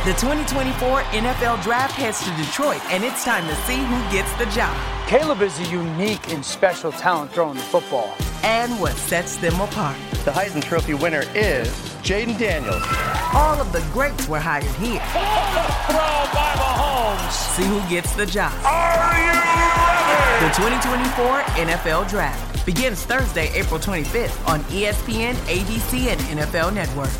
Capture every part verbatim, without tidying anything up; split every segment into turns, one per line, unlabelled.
The twenty twenty-four N F L Draft heads to Detroit, and it's time to see who gets the job.
Caleb is a unique and special talent throwing the football.
And what sets them apart.
The Heisman Trophy winner is Jaden Daniels.
All of the greats were hired here.
Throw by Mahomes.
See who gets the job.
Are you ready?
The twenty twenty-four N F L Draft begins Thursday, April twenty-fifth on E S P N, A B C, and N F L Network.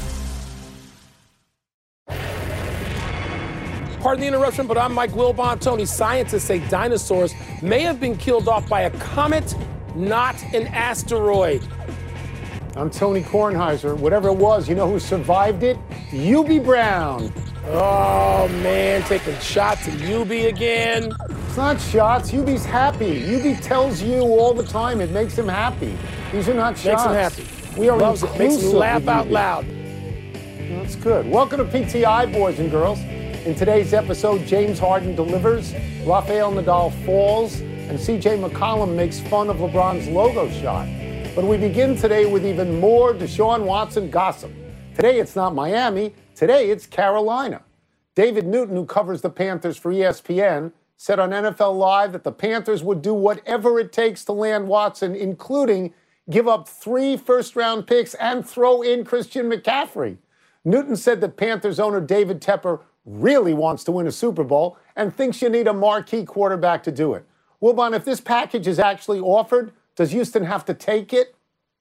Pardon the interruption, but I'm Mike Wilbon. Tony, scientists say dinosaurs may have been killed off by a comet, not an asteroid.
I'm Tony Kornheiser. Whatever it was, you know who survived it? U B Brown.
Oh, man, taking shots at U B again.
It's not shots. U B's happy. U B tells you all the time it makes him happy. These are not shots.
Makes him happy.
We are
Loves it. Makes him laugh out
U B.
loud.
That's good. Welcome to P T I, boys and girls. In today's episode, James Harden delivers, Rafael Nadal falls, and C J McCollum makes fun of LeBron's logo shot. But we begin today with even more Deshaun Watson gossip. Today it's not Miami. Today it's Carolina. David Newton, who covers the Panthers for E S P N, said on N F L Live that the Panthers would do whatever it takes to land Watson, including give up three first-round picks and throw in Christian McCaffrey. Newton said that Panthers owner David Tepper really wants to win a Super Bowl and thinks you need a marquee quarterback to do it. Wilbon, if this package is actually offered, does Houston have to take it?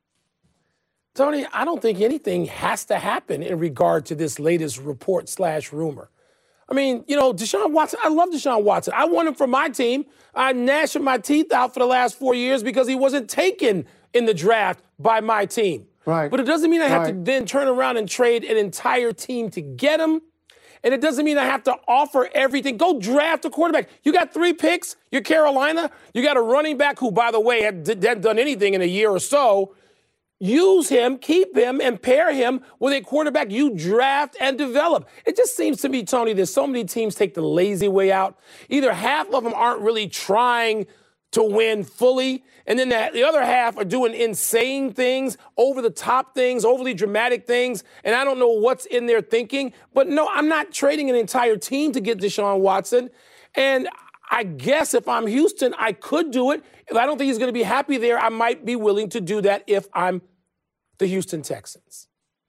Tony, I don't think anything has to happen in regard to this latest report slash rumor. I mean, you know, Deshaun Watson, I love Deshaun Watson. I want him for my team. I gnashed my teeth out for the last four years because he wasn't taken in the draft by my team.
Right.
But it doesn't mean I have
right.
to then turn around and trade an entire team to get him. And it doesn't mean I have to offer everything. Go draft a quarterback. You got three picks. You're Carolina. You got a running back who, by the way, hadn't done anything in a year or so. Use him, keep him, and pair him with a quarterback you draft and develop. It just seems to me, Tony, that so many teams take the lazy way out. Either half of them aren't really trying to win fully, and then the, the other half are doing insane things, over-the-top things, overly dramatic things, and I don't know what's in their thinking. But no, I'm not trading an entire team to get Deshaun Watson. And I guess if I'm Houston, I could do it. If I don't think he's going to be happy there, I might be willing to do that if I'm the Houston Texans.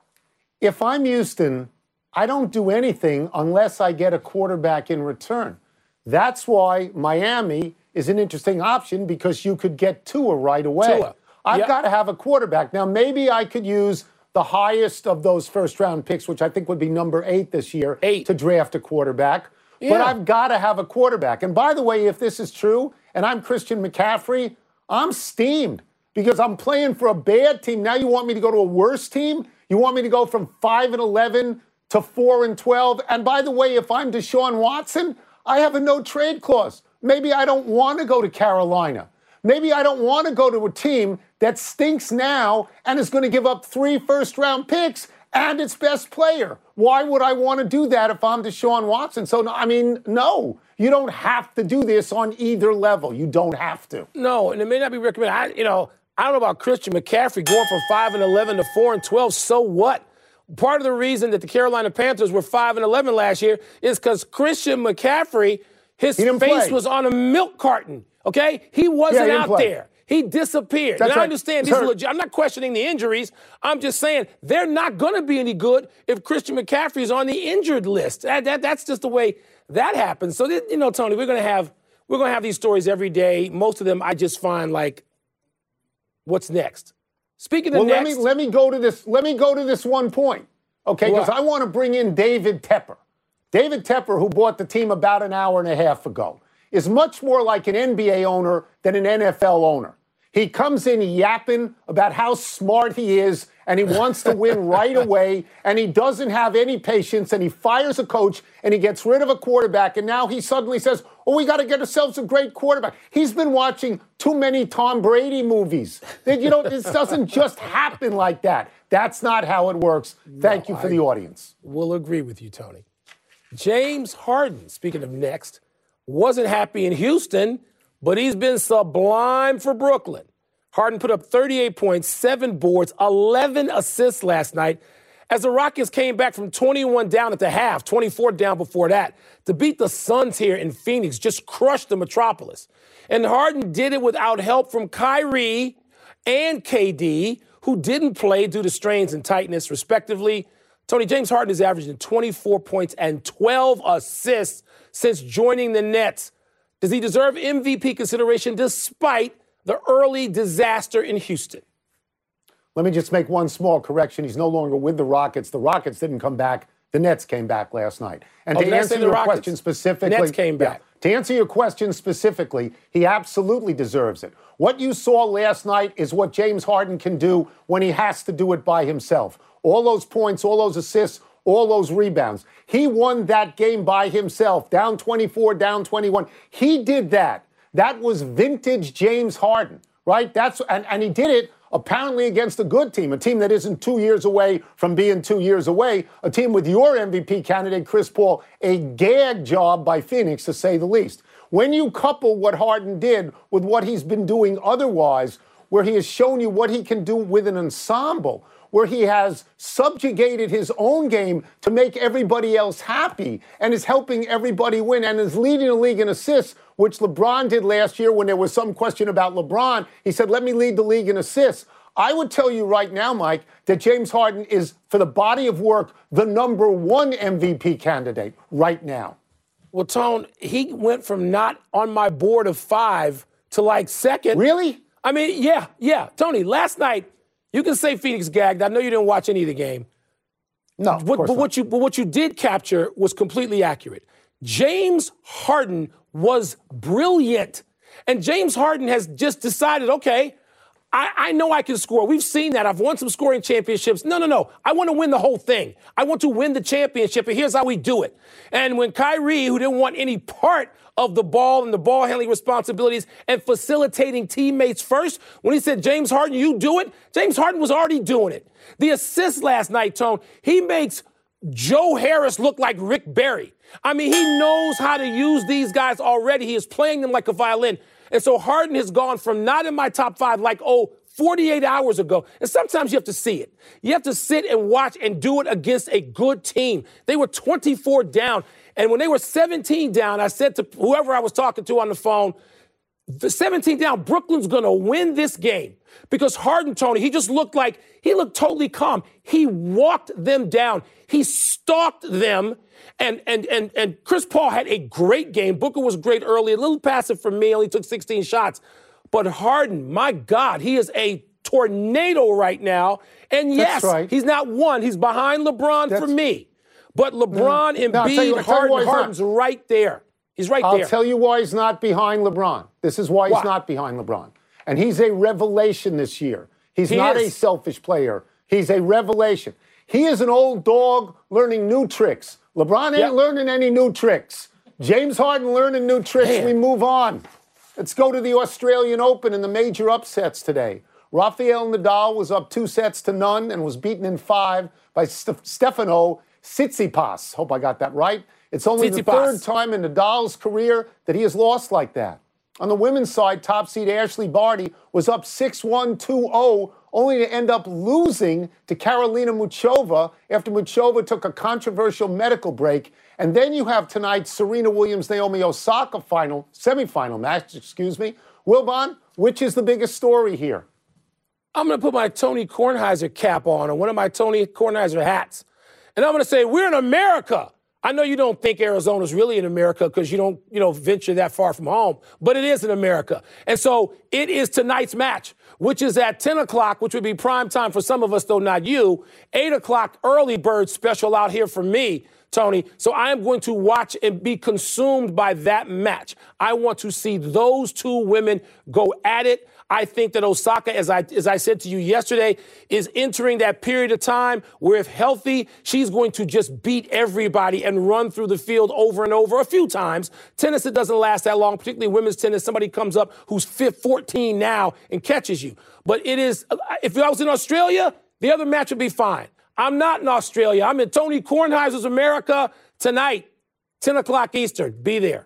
If I'm Houston, I don't do anything unless I get a quarterback in return. That's why Miami is an interesting option, because you could get Tua right away.
Tua.
I've
Yep.
got to have a quarterback. Now, maybe I could use the highest of those first-round picks, which I think would be number eight this year,
eight.
to draft a quarterback.
Yeah.
But I've got to have a quarterback. And by the way, if this is true, and I'm Christian McCaffrey, I'm steamed because I'm playing for a bad team. Now you want me to go to a worse team? You want me to go from five and eleven to four and twelve? And by the way, if I'm Deshaun Watson, I have a no-trade clause. Maybe I don't want to go to Carolina. Maybe I don't want to go to a team that stinks now and is going to give up three first-round picks and its best player. Why would I want to do that if I'm Deshaun Watson? So, I mean, no, you don't have to do this on either level. You don't have to.
No, and it may not be recommended. I, you know, I don't know about Christian McCaffrey going from five and eleven to four and twelve. So what? Part of the reason that the Carolina Panthers were five and eleven last year is because Christian McCaffrey, his face
play.
was on a milk carton. Okay, he wasn't
yeah, he
out
play.
there. He disappeared.
That's
and I
right.
understand
He's
these
hurt.
legit. I'm not questioning the injuries. I'm just saying they're not going to be any good if Christian McCaffrey is on the injured list. That, that that's just the way that happens. So that, you know, Tony, we're going to have we're going to have these stories every day. Most of them I just find like, what's next? Speaking of
well,
next,
let me let me go to this. Let me go to this one point, okay? Because I want to bring in David Tepper. David Tepper, who bought the team about an hour and a half ago, is much more like an N B A owner than an N F L owner. He comes in yapping about how smart he is, and he wants to win right away, and he doesn't have any patience, and he fires a coach, and he gets rid of a quarterback, and now he suddenly says, oh, we got to get ourselves a great quarterback. He's been watching too many Tom Brady movies. You know, this doesn't just happen like that. That's not how it works. Thank no, you for I the audience.
Will agree with you, Tony. James Harden, speaking of next, wasn't happy in Houston, but he's been sublime for Brooklyn. Harden put up thirty-eight points, seven boards, eleven assists last night as the Rockets came back from twenty-one down at the half, twenty-four down before that, to beat the Suns here in Phoenix, just crushed the Metropolis. And Harden did it without help from Kyrie and K D, who didn't play due to strains and tightness, respectively. Tony, James Harden is averaging twenty-four points and twelve assists since joining the Nets. Does he deserve M V P consideration despite the early disaster in Houston?
Let me just make one small correction. He's no longer with the Rockets. The Rockets didn't come back. The Nets came back last night. And
oh,
to answer your
Rockets.
question specifically,
Nets came back.
Yeah, to answer your question specifically, he absolutely deserves it. What you saw last night is what James Harden can do when he has to do it by himself. All those points, all those assists, all those rebounds. He won that game by himself, down twenty-four, down twenty-one. He did that. That was vintage James Harden, right? That's and, and he did it apparently against a good team, a team that isn't two years away from being two years away, a team with your M V P candidate, Chris Paul, a gag job by Phoenix, to say the least. When you couple what Harden did with what he's been doing otherwise, where he has shown you what he can do with an ensemble, where he has subjugated his own game to make everybody else happy and is helping everybody win and is leading the league in assists, which LeBron did last year when there was some question about LeBron. He said, let me lead the league in assists. I would tell you right now, Mike, that James Harden is, for the body of work, the number one M V P candidate right now.
Well, Tone, he went from not on my board of five to like second.
Really?
I mean, yeah, yeah. Tony, last night, you can say Phoenix gagged. I know you didn't watch any of the game.
No, of
but,
course
but
not.
what you but what you did capture was completely accurate. James Harden was brilliant. And James Harden has just decided, okay, I, I know I can score. We've seen that. I've won some scoring championships. No, no, no. I want to win the whole thing. I want to win the championship, and here's how we do it. And when Kyrie, who didn't want any part of the ball and the ball handling responsibilities and facilitating teammates first, when he said, James Harden, you do it, James Harden was already doing it. The assist last night, Tone, he makes Joe Harris look like Rick Barry. I mean, he knows how to use these guys already. He is playing them like a violin. And so Harden has gone from not in my top five like, oh, forty-eight hours ago. And sometimes you have to see it. You have to sit and watch and do it against a good team. They were twenty-four down. And when they were seventeen down, I said to whoever I was talking to on the phone, the seventeen down, Brooklyn's going to win this game. Because Harden, Tony, he just looked like, he looked totally calm. He walked them down. He stalked them. And, and, and, and Chris Paul had a great game. Booker was great early, a little passive for me, only took sixteen shots. But Harden, my God, he is a tornado right now. And yes,
right.
he's not one. He's behind LeBron
That's,
for me. But LeBron,
mm, no,
Embiid,
you,
Harden, Harden's right there. He's right
I'll
there.
I'll tell you why he's not behind LeBron. This is why he's
why?
not behind LeBron. And he's a revelation this year. He's
he
not
is.
a selfish player. He's a revelation. He is an old dog learning new tricks. LeBron ain't
yep.
learning any new tricks. James Harden learning new tricks.
Man.
We move on. Let's go to the Australian Open and the major upsets today. Rafael Nadal was up two sets to none and was beaten in five by St- Stefano Tsitsipas. Hope I got that right. It's only
Tsitsipas.
the third time in Nadal's career that he has lost like that. On the women's side, top seed Ashley Barty was up six one, two oh, only to end up losing to Karolina Muchova after Muchova took a controversial medical break. And then you have tonight's Serena Williams-Naomi Osaka final, semifinal match, excuse me. Wilbon, which is the biggest story here?
I'm going to put my Tony Kornheiser cap on, or one of my Tony Kornheiser hats. And I'm going to say, we're in America. I know you don't think Arizona's really in America because you don't, you know, venture that far from home, but it is in America. And so it is tonight's match, which is at ten o'clock, which would be prime time for some of us, though not you. eight o'clock early bird special out here for me, Tony. So I am going to watch and be consumed by that match. I want to see those two women go at it. I think that Osaka, as I as I said to you yesterday, is entering that period of time where, if healthy, she's going to just beat everybody and run through the field over and over a few times. Tennis, it doesn't last that long, particularly women's tennis. Somebody comes up who's fourteen now and catches you. But it is, if I was in Australia, the other match would be fine. I'm not in Australia. I'm in Tony Kornheiser's America tonight, ten o'clock Eastern. Be there.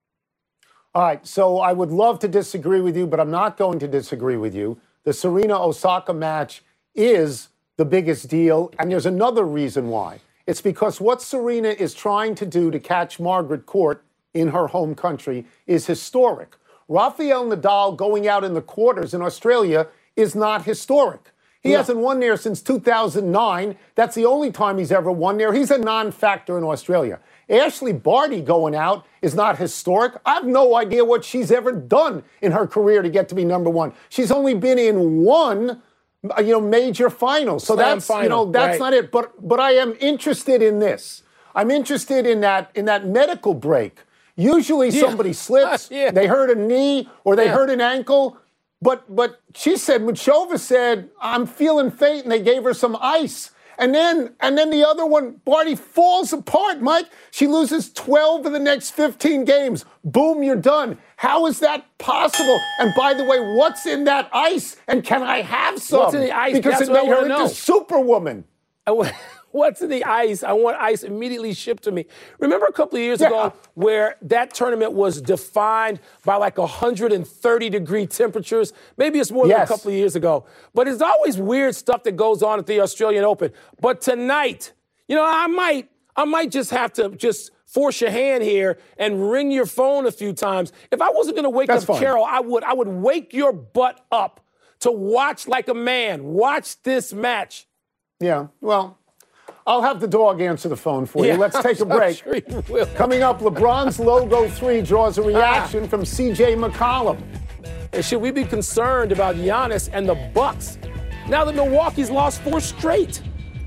All right, so I would love to disagree with you, but I'm not going to disagree with you. The Serena-Osaka match is the biggest deal. And there's another reason why. It's because what Serena is trying to do to catch Margaret Court in her home country is historic. Rafael Nadal going out in the quarters in Australia is not historic. He
No.
hasn't won there since two thousand nine. That's the only time he's ever won there. He's a non-factor in Australia. Ashley Barty going out is not historic. I have no idea what she's ever done in her career to get to be number one. She's only been in one, you know, major final. So
Slam
that's,
final,
you know, that's
right.
not it. But but I am interested in this. I'm interested in that in that medical break. Usually
Yeah.
somebody slips,
Yeah.
they hurt a knee or they
Yeah.
hurt an ankle. But but she said, Muchova said, I'm feeling faint, and they gave her some ice. And then and then the other one, Barty, falls apart, Mike. She loses twelve of the next fifteen games. Boom, you're done. How is that possible? And by the way, what's in that ice? And can I have some?
What's in the ice?
Because
That's
it
what I
made her
wanna
into
know.
Superwoman.
I want- What's in the ice? I want ice immediately shipped to me. Remember a couple of years
Yeah.
ago where that tournament was defined by like one hundred thirty degree temperatures? Maybe it's more
Yes.
than a couple of years ago. But it's always weird stuff that goes on at the Australian Open. But tonight, you know, I might, I might just have to just force your hand here and ring your phone a few times. If I wasn't going to wake
That's
up
fine.
Carol, I would, I would wake your butt up to watch like a man. Watch this match.
Yeah, well, I'll have the dog answer the phone for
Yeah,
you. Let's take a
I'm
break.
sure you will.
Coming up, LeBron's logo three draws a reaction from C J McCollum.
And should we be concerned about Giannis and the Bucks now that Milwaukee's lost four straight?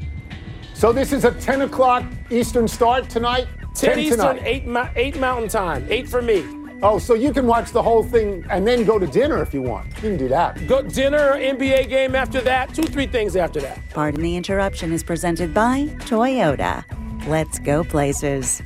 So this is a ten o'clock Eastern start tonight?
ten Eastern,
tonight.
eight, Ma- eight Mountain Time, eight for me.
Oh, so you can watch the whole thing and then go to dinner if you want. You can do that.
Go dinner, N B A game after that, two, three things after that.
Pardon the Interruption is presented by Toyota. Let's go places.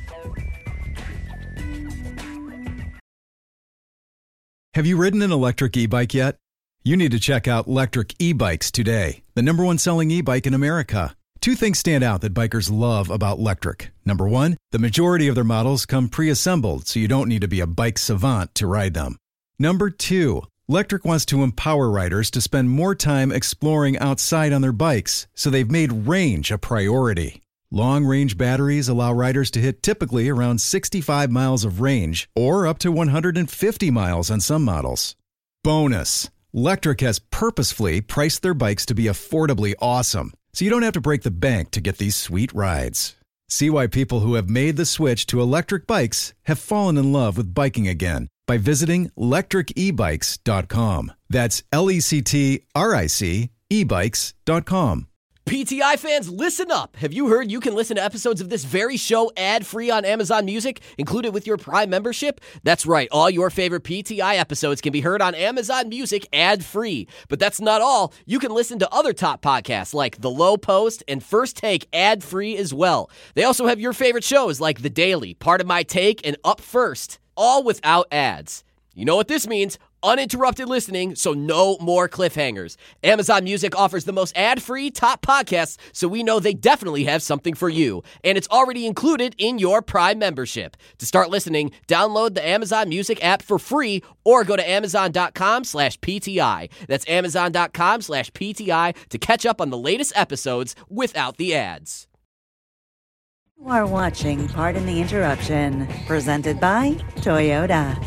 Have you ridden an electric e-bike yet? You need to check out Lectric E-Bikes today, the number one selling e-bike in America. Two things stand out that bikers love about Lectric. Number one, the majority of their models come pre-assembled, so you don't need to be a bike savant to ride them. Number two, Lectric wants to empower riders to spend more time exploring outside on their bikes, so they've made range a priority. Long-range batteries allow riders to hit typically around sixty-five miles of range, or up to one hundred fifty miles on some models. Bonus, Lectric has purposefully priced their bikes to be affordably awesome, so you don't have to break the bank to get these sweet rides. See why people who have made the switch to electric bikes have fallen in love with biking again by visiting lectric e bikes dot com. That's L E C T R I C e bikes dot com.
P T I fans, listen up. Have you heard you can listen to episodes of this very show ad-free on Amazon Music, included with your Prime membership? That's right. All your favorite P T I episodes can be heard on Amazon Music ad-free. But that's not all. You can listen to other top podcasts like The Low Post and First Take ad-free as well. They also have your favorite shows like The Daily, Part of My Take, and Up First, all without ads. You know what this means? Uninterrupted listening, so no more cliffhangers. Amazon Music offers the most ad-free top podcasts, so we know they definitely have something for you. And it's already included in your Prime membership. To start listening, download the Amazon Music app for free or go to amazon.com slash PTI. That's amazon.com slash PTI to catch up on the latest episodes without the ads.
You are watching Pardon the Interruption, presented by Toyota.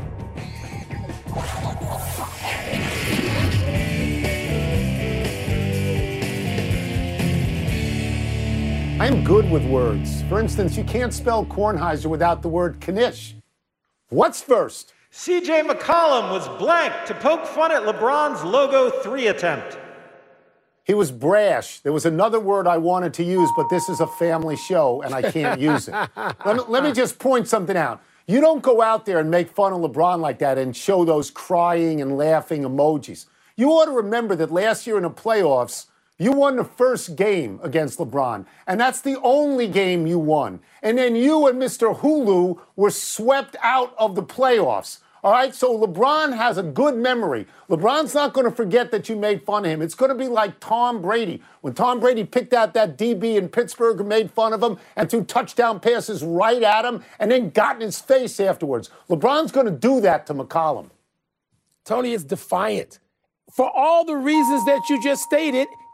I'm good with words. For instance, you can't spell Kornheiser without the word Knish. What's first?
C J McCollum was blank to poke fun at LeBron's logo three attempt.
He was brash. There was another word I wanted to use, but this is a family show and I can't use it. Let me, let me just point something out. You don't go out there and make fun of LeBron like that and show those crying and laughing emojis. You ought to remember that last year in the playoffs, you won the first game against LeBron, and that's the only game you won. And then you and Mister Hulu were swept out of the playoffs. All right, so LeBron has a good memory. LeBron's not going to forget that you made fun of him. It's going to be like Tom Brady. When Tom Brady picked out that D B in Pittsburgh and made fun of him and threw touchdown passes right at him and then got in his face afterwards. LeBron's going to do that to McCollum.
Tony is defiant. For all the reasons that you just stated,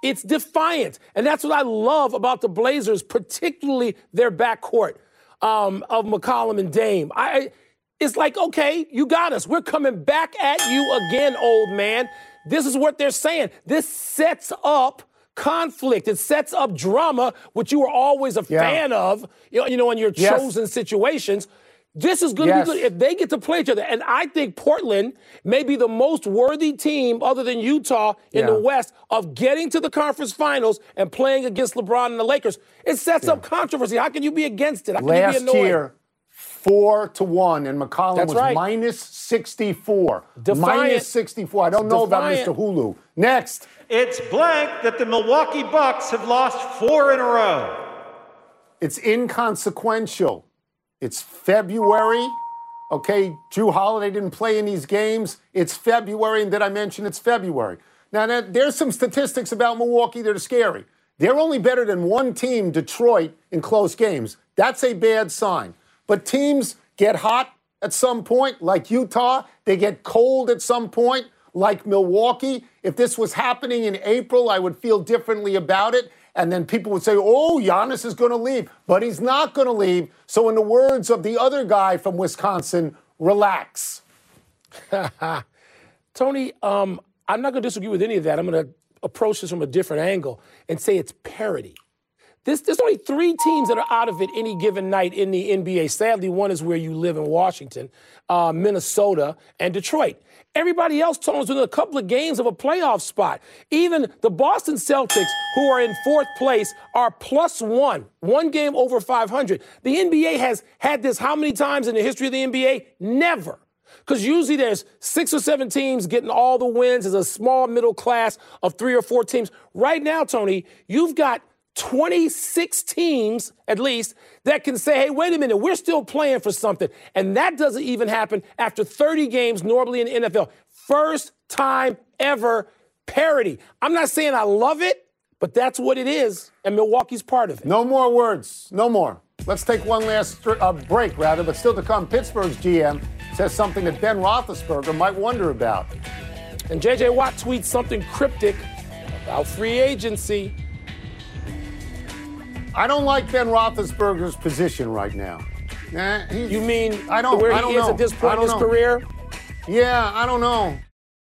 It's defiant. And that's what I love about the Blazers, particularly their backcourt um, of McCollum and Dame. I, it's like, okay, you got us. We're coming back at you again, old man. This is what they're saying. This sets up conflict. It sets up drama, which you were always a yeah. fan of, you know, you know, in your yes. chosen situations. This is going to yes. be good if they get to play each other. And I think Portland may be the most worthy team, other than Utah, in yeah. the West, of getting to the conference finals and playing against LeBron and the Lakers. It sets yeah. up controversy. How can you be against it? How can
Last
you be annoyed?
year, four to one, and McCollum
That's
was
right.
minus sixty-four.
Defiant.
Minus sixty-four. I don't know Defiant. about Mister Hulu. Next.
It's blank that the Milwaukee Bucks have lost four in a row.
It's inconsequential. It's February. Okay, Jrue Holiday didn't play in these games. It's February, and did I mention it's February? Now, there's some statistics about Milwaukee that are scary. They're only better than one team, Detroit, in close games. That's a bad sign. But teams get hot at some point, like Utah. They get cold at some point, like Milwaukee. If this was happening in April, I would feel differently about it. And then people would say, oh, Giannis is going to leave. But he's not going to leave. So in the words of the other guy from Wisconsin, relax.
Tony, um, I'm not going to disagree with any of that. I'm going to approach this from a different angle and say it's parity. This, there's only three teams that are out of it any given night in the N B A. Sadly, one is where you live in Washington, uh, Minnesota, and Detroit. Everybody else, Tony's within a couple of games of a playoff spot. Even the Boston Celtics, who are in fourth place, are plus one, one game over five hundred. The N B A has had this how many times in the history of the N B A? Never. Because usually there's six or seven teams getting all the wins. There's a small middle class of three or four teams. Right now, Tony, you've got twenty-six teams, at least, that can say, hey, wait a minute, we're still playing for something. And that doesn't even happen after thirty games normally in the N F L. First time ever parity. I'm not saying I love it, but that's what it is, and Milwaukee's part of it.
No more words. No more. Let's take one last uh, break, rather, but still to come. Pittsburgh's G M says something that Ben Roethlisberger might wonder about.
And J J Watt tweets something cryptic about free agency.
I don't like Ben Roethlisberger's position right now. Nah,
you mean
I don't,
where
I don't
he is
know.
at this point in his
know.
career?
Yeah, I don't know.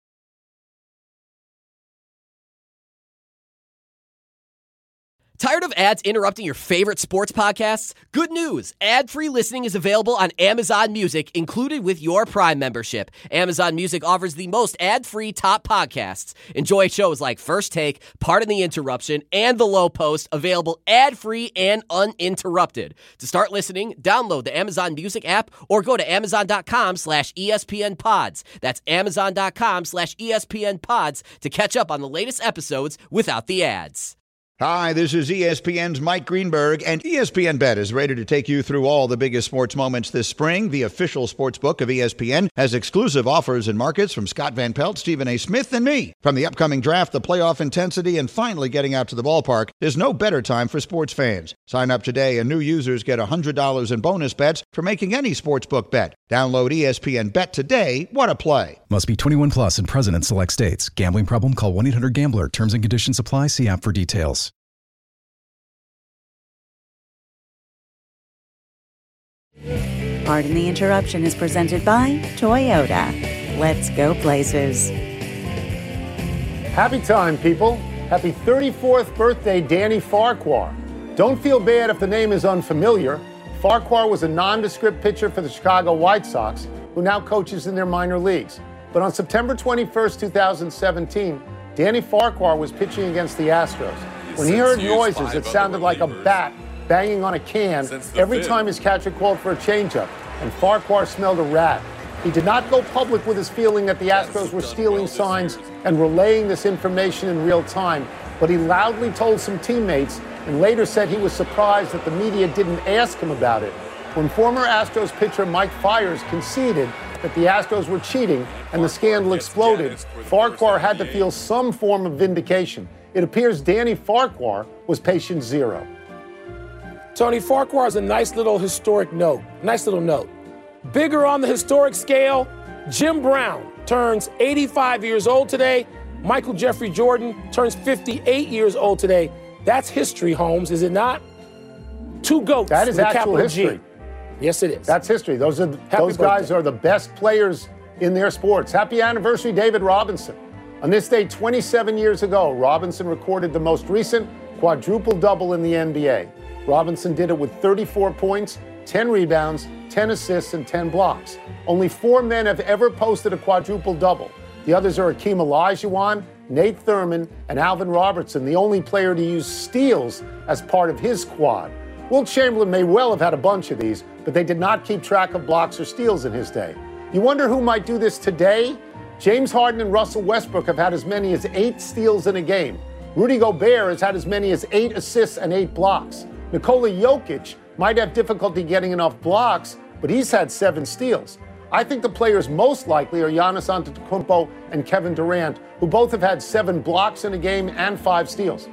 Tired of ads interrupting your favorite sports podcasts? Good news! Ad-free listening is available on Amazon Music, included with your Prime membership. Amazon Music offers the most ad-free top podcasts. Enjoy shows like First Take, Pardon the Interruption, and The Low Post, available ad-free and uninterrupted. To start listening, download the Amazon Music app or go to amazon.com slash ESPN pods. That's amazon.com slash ESPN pods to catch up on the latest episodes without the ads.
Hi, this is E S P N's Mike Greenberg, and E S P N Bet is ready to take you through all the biggest sports moments this spring. The official sports book of E S P N has exclusive offers and markets from Scott Van Pelt, Stephen A. Smith, and me. From the upcoming draft, the playoff intensity, and finally getting out to the ballpark, there's no better time for sports fans. Sign up today, and new users get one hundred dollars in bonus bets for making any sportsbook bet. Download E S P N Bet today. What a play.
Must be twenty-one plus and present in select states. Gambling problem? Call one eight hundred gambler. Terms and conditions apply. See app for details.
Pardon the Interruption is presented by Toyota. Let's go places.
Happy time, people. Happy thirty-fourth birthday, Danny Farquhar. Don't feel bad if the name is unfamiliar. Farquhar was a nondescript pitcher for the Chicago White Sox, who now coaches in their minor leagues. But on September twenty-first, twenty seventeen, Danny Farquhar was pitching against the Astros. When he heard noises, it sounded like a bat banging on a can every time his catcher called for a changeup, and Farquhar smelled a rat. He did not go public with his feeling that the Astros were stealing signs and relaying this information in real time, but he loudly told some teammates and later said he was surprised that the media didn't ask him about it. When former Astros pitcher Mike Fiers conceded that the Astros were cheating and the scandal exploded, Farquhar had to feel some form of vindication. It appears Danny Farquhar was patient zero.
Tony, Farquhar is a nice little historic note. Nice little note. Bigger on the historic scale, Jim Brown turns eighty-five years old today. Michael Jeffrey Jordan turns fifty-eight years old today. That's history, Holmes, is it not? Two GOATs.
That is actual history.
G. Yes, it is.
That's history. Those are those guys are the best players in their sports. Happy anniversary, David Robinson. On this day twenty-seven years ago, Robinson recorded the most recent quadruple-double in the N B A. Robinson did it with thirty-four points, ten rebounds, ten assists, and ten blocks. Only four men have ever posted a quadruple-double. The others are Akeem Olajuwon, Nate Thurman, and Alvin Robertson, the only player to use steals as part of his squad. Wilt Chamberlain may well have had a bunch of these, but they did not keep track of blocks or steals in his day. You wonder who might do this today? James Harden and Russell Westbrook have had as many as eight steals in a game. Rudy Gobert has had as many as eight assists and eight blocks. Nikola Jokic might have difficulty getting enough blocks, but he's had seven steals. I think the players most likely are Giannis Antetokounmpo and Kevin Durant, who both have had seven blocks in a game and five steals.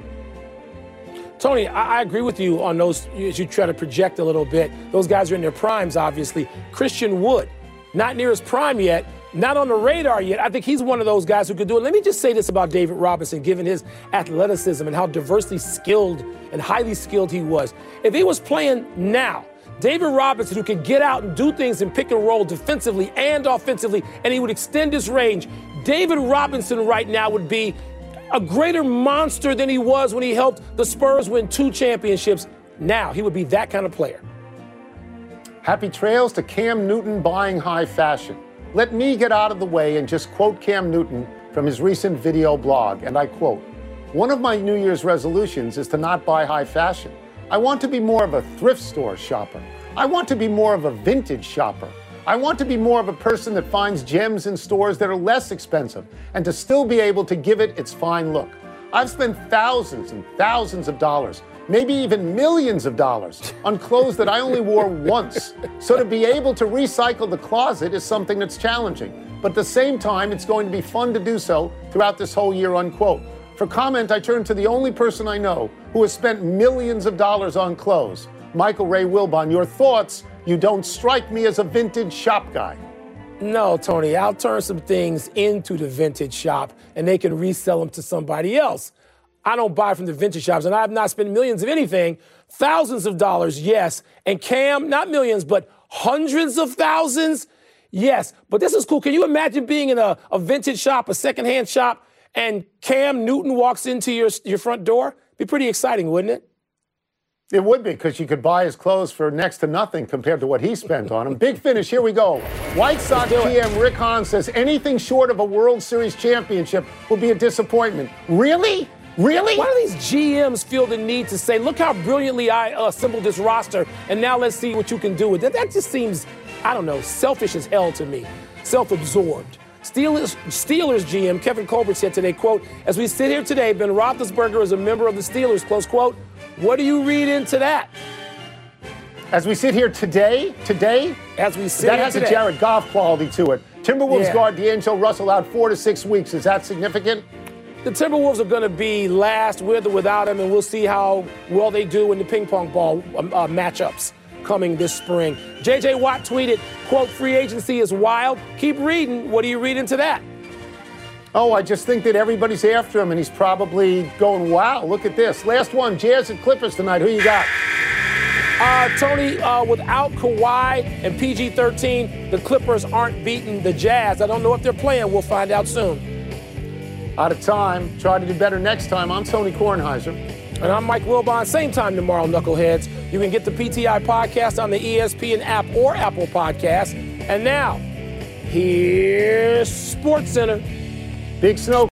Tony, I, I agree with you on those as you try to project a little bit. Those guys are in their primes, obviously. Christian Wood, not near his prime yet, not on the radar yet. I think he's one of those guys who could do it. Let me just say this about David Robinson, given his athleticism and how diversely skilled and highly skilled he was. If he was playing now, David Robinson, who could get out and do things and pick and roll defensively and offensively, and he would extend his range, David Robinson right now would be a greater monster than he was when he helped the Spurs win two championships. Now, he would be that kind of player.
Happy trails to Cam Newton buying high fashion. Let me get out of the way and just quote Cam Newton from his recent video blog, and I quote, "One of my New Year's resolutions is to not buy high fashion. I want to be more of a thrift store shopper. I want to be more of a vintage shopper. I want to be more of a person that finds gems in stores that are less expensive and to still be able to give it its fine look. I've spent thousands and thousands of dollars, maybe even millions of dollars, on clothes that I only wore once. So to be able to recycle the closet is something that's challenging. But at the same time, it's going to be fun to do so throughout this whole year," unquote. For comment, I turn to the only person I know who has spent millions of dollars on clothes. Michael Ray Wilbon, your thoughts? You don't strike me as a vintage shop guy.
No, Tony, I'll turn some things into the vintage shop and they can resell them to somebody else. I don't buy from the vintage shops, and I have not spent millions of anything. Thousands of dollars, yes. And Cam, not millions, but hundreds of thousands, yes. But this is cool. Can you imagine being in a, a vintage shop, a secondhand shop, and Cam Newton walks into your, your front door? Be pretty exciting, wouldn't it?
It would be, because you could buy his clothes for next to nothing compared to what he spent on them. Big finish, here we go. White Sox G M Rick Hahn says anything short of a World Series championship will be a disappointment. Really? Really?
Why do these G Ms feel the need to say, look how brilliantly I uh, assembled this roster, and now let's see what you can do with it? That just seems, I don't know, selfish as hell to me, self-absorbed. Steelers, Steelers G M Kevin Colbert said today, quote, "As we sit here today, Ben Roethlisberger is a member of the Steelers," close quote. What do you read into that?
As we sit here today, today,
as we sit
that
here
has
today.
a Jared Goff quality to it. Timberwolves
Yeah.
guard D'Angelo Russell out four to six weeks. Is that significant?
The Timberwolves are going to be last with or without him, and we'll see how well they do in the ping pong ball um, uh, matchups coming this spring. J J Watt tweeted, quote, "Free agency is wild." Keep reading. What do you read into that?
Oh, I just think that everybody's after him, and he's probably going, wow, look at this. Last one, Jazz and Clippers tonight. Who you got?
Uh, Tony, uh, without Kawhi and P G thirteen, the Clippers aren't beating the Jazz. I don't know if they're playing. We'll find out soon.
Out of time. Try to do better next time. I'm Tony Kornheiser.
And I'm Mike Wilbon. Same time tomorrow, Knuckleheads. You can get the P T I podcast on the E S P N app or Apple Podcasts. And now, here's SportsCenter.
Big Snow.